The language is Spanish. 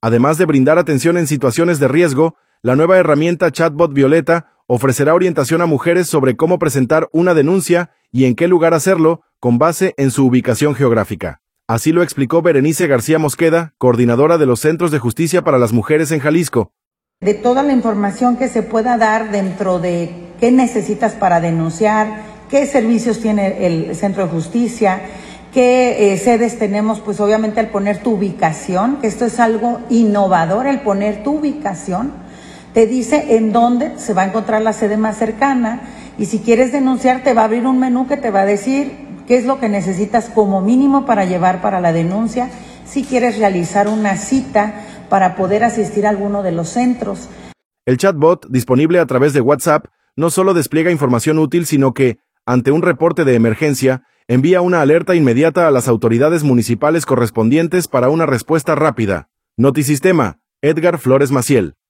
Además de brindar atención en situaciones de riesgo, la nueva herramienta Chatbot Violeta ofrecerá orientación a mujeres sobre cómo presentar una denuncia y en qué lugar hacerlo, con base en su ubicación geográfica. Así lo explicó Berenice García Mosqueda, coordinadora de los Centros de Justicia para las Mujeres en Jalisco. De toda la información que se pueda dar dentro de qué necesitas para denunciar, qué servicios tiene el Centro de Justicia, qué sedes tenemos, pues obviamente al poner tu ubicación, que esto es algo innovador, el poner tu ubicación, te dice en dónde se va a encontrar la sede más cercana y si quieres denunciar te va a abrir un menú que te va a decir qué es lo que necesitas como mínimo para llevar para la denuncia, si quieres realizar una cita para poder asistir a alguno de los centros. El chatbot, disponible a través de WhatsApp, no solo despliega información útil, sino que, ante un reporte de emergencia, envía una alerta inmediata a las autoridades municipales correspondientes para una respuesta rápida. Notisistema, Edgar Flores Maciel.